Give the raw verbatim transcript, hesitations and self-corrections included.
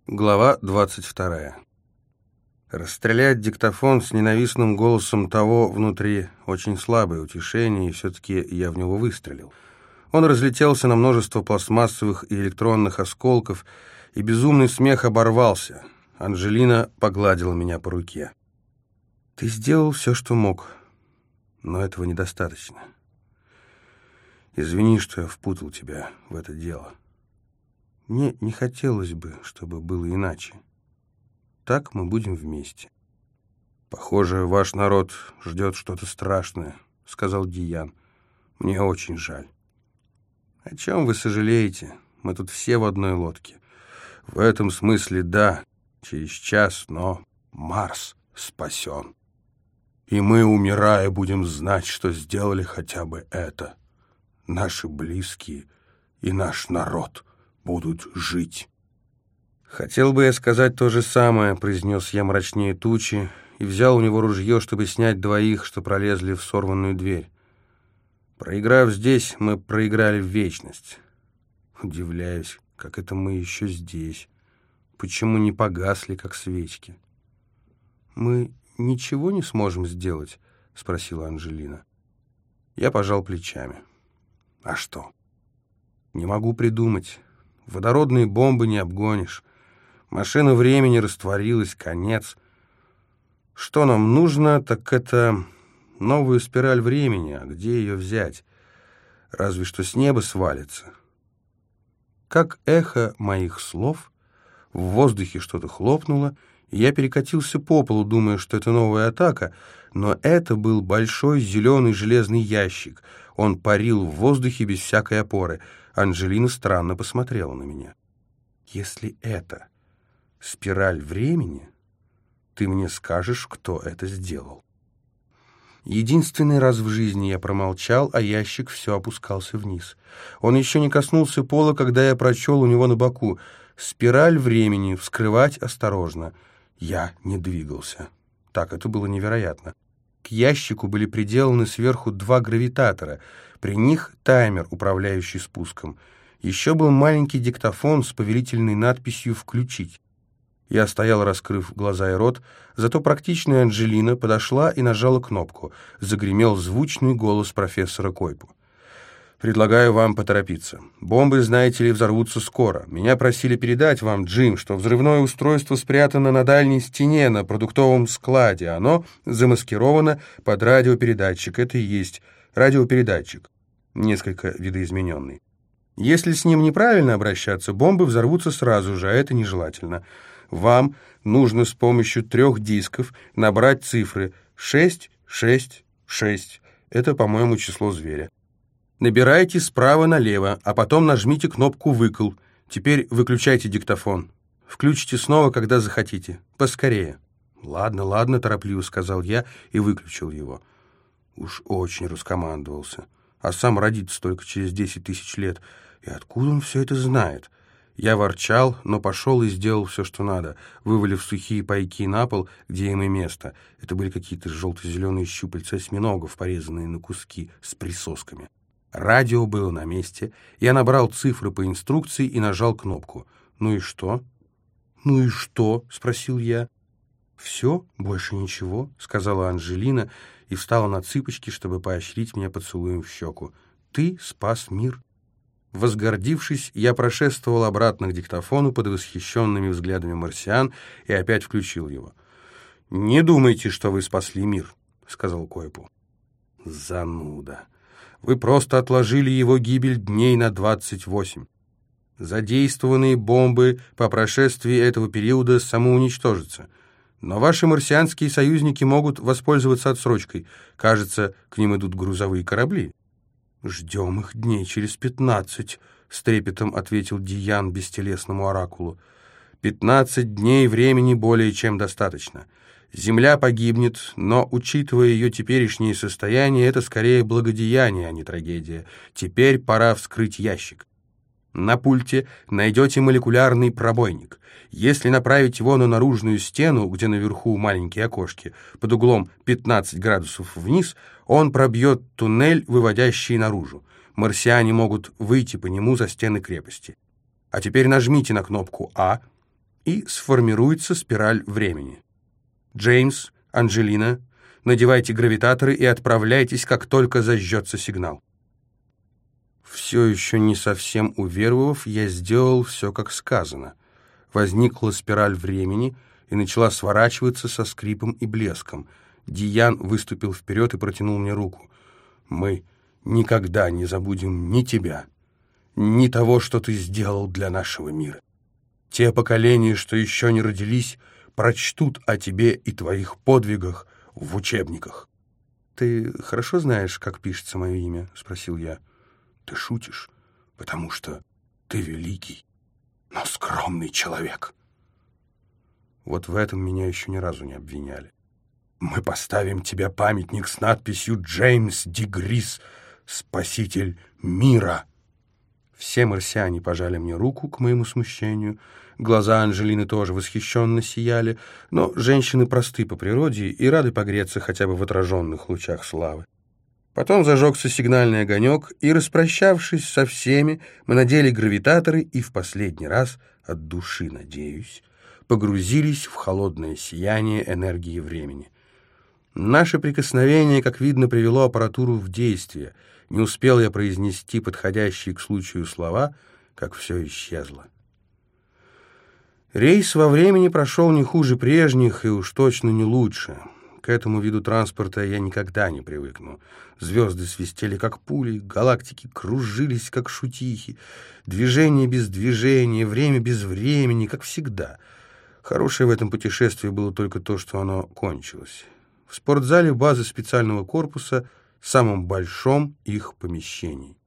Глава двадцать вторая. Расстрелять диктофон с ненавистным голосом того внутри очень слабое утешение, и все-таки я в него выстрелил. Он разлетелся на множество пластмассовых и электронных осколков, и безумный смех оборвался. Анжелина погладила меня по руке. «Ты сделал все, что мог, но этого недостаточно. Извини, что я впутал тебя в это дело. Мне не хотелось бы, чтобы было иначе. Так мы будем вместе». «Похоже, ваш народ ждет что-то страшное», — сказал Диян. «Мне очень жаль». «О чем вы сожалеете? Мы тут все в одной лодке». «В этом смысле да, через час, но Марс спасен. И мы, умирая, будем знать, что сделали хотя бы это. Наши близкие и наш народ будут жить». «Хотел бы я сказать то же самое», — произнес я мрачнее тучи и взял у него ружье, чтобы снять двоих, что пролезли в сорванную дверь. Проиграв здесь, мы проиграли в вечность. Удивляюсь, как это мы еще здесь. Почему не погасли, как свечки? «Мы ничего не сможем сделать?» — спросила Анжелина. Я пожал плечами. «А что? Не могу придумать. Водородные бомбы не обгонишь. Машина времени растворилась, конец. Что нам нужно, так это новую спираль времени. А где ее взять? Разве что с неба свалится». Как эхо моих слов, в воздухе что-то хлопнуло, и я перекатился по полу, думая, что это новая атака, но это был большой зеленый железный ящик. Он парил в воздухе без всякой опоры. Анжелина странно посмотрела на меня. «Если это спираль времени, ты мне скажешь, кто это сделал». Единственный раз в жизни я промолчал, а ящик все опускался вниз. Он еще не коснулся пола, когда я прочел у него на боку: «Спираль времени, вскрывать осторожно». Я не двигался. Так, это было невероятно. К ящику были приделаны сверху два гравитатора. При них таймер, управляющий спуском. Еще был маленький диктофон с повелительной надписью «Включить». Я стоял, раскрыв глаза и рот, зато практичная Анжелина подошла и нажала кнопку. Загремел звучный голос профессора Койпу. «Предлагаю вам поторопиться. Бомбы, знаете ли, взорвутся скоро. Меня просили передать вам, Джим, что взрывное устройство спрятано на дальней стене на продуктовом складе. Оно замаскировано под радиопередатчик. Это и есть радиопередатчик, несколько видоизмененный. Если с ним неправильно обращаться, бомбы взорвутся сразу же, а это нежелательно. Вам нужно с помощью трех дисков набрать цифры шесть, шесть, шесть. Это, по-моему, число зверя. Набирайте справа налево, а потом нажмите кнопку «Выкл». Теперь выключайте диктофон. Включите снова, когда захотите. Поскорее». «Ладно, ладно», — торопливо сказал я и выключил его. Уж очень раскомандовался. А сам родится только через десять тысяч лет. И откуда он все это знает? Я ворчал, но пошел и сделал все, что надо, вывалив сухие пайки на пол, где им и место. Это были какие-то желто-зеленые щупальца осьминогов, порезанные на куски, с присосками. Радио было на месте. Я набрал цифры по инструкции и нажал кнопку. «Ну и что?» «Ну и что?» — спросил я. «Все, больше ничего», — сказала Анжелина и встала на цыпочки, чтобы поощрить меня поцелуем в щеку. «Ты спас мир». Возгордившись, я прошествовал обратно к диктофону под восхищенными взглядами марсиан и опять включил его. «Не думайте, что вы спасли мир», — сказал Койпу. «Зануда. Вы просто отложили его гибель дней на двадцать восемь. Задействованные бомбы по прошествии этого периода самоуничтожатся. Но ваши марсианские союзники могут воспользоваться отсрочкой. Кажется, к ним идут грузовые корабли». «Ждем их дней через пятнадцать», — с трепетом ответил Диян бестелесному оракулу. «Пятнадцать дней времени более чем достаточно. Земля погибнет, но, учитывая ее теперешнее состояние, это скорее благодеяние, а не трагедия. Теперь пора вскрыть ящик. На пульте найдете молекулярный пробойник. Если направить его на наружную стену, где наверху маленькие окошки, под углом пятнадцать градусов вниз, он пробьет туннель, выводящий наружу. Марсиане могут выйти по нему за стены крепости. А теперь нажмите на кнопку «А». и сформируется спираль времени. Джеймс, Анджелина, надевайте гравитаторы и отправляйтесь, как только зажжется сигнал. Все еще не совсем уверовав, я сделал все, как сказано. Возникла спираль времени и начала сворачиваться со скрипом и блеском. Диан выступил вперед и протянул мне руку. «Мы никогда не забудем ни тебя, ни того, что ты сделал для нашего мира. Те поколения, что еще не родились, прочтут о тебе и твоих подвигах в учебниках». «Ты хорошо знаешь, как пишется мое имя?» — спросил я. «Ты шутишь, потому что ты великий, но скромный человек». Вот в этом меня еще ни разу не обвиняли. «Мы поставим тебе памятник с надписью «Джеймс Дегрис, спаситель мира». Все марсиане пожали мне руку, к моему смущению. Глаза Анджелины тоже восхищенно сияли, но женщины просты по природе и рады погреться хотя бы в отраженных лучах славы. Потом зажегся сигнальный огонек, и, распрощавшись со всеми, мы надели гравитаторы и в последний раз, от души надеюсь, погрузились в холодное сияние энергии времени. Наше прикосновение, как видно, привело аппаратуру в действие. Не успел я произнести подходящие к случаю слова, как все исчезло. Рейс во времени прошел не хуже прежних и уж точно не лучше. К этому виду транспорта я никогда не привыкну. Звезды свистели, как пули, галактики кружились, как шутихи. Движение без движения, время без времени, как всегда. Хорошее в этом путешествии было только то, что оно кончилось. В спортзале базы специального корпуса, самом большом их помещении.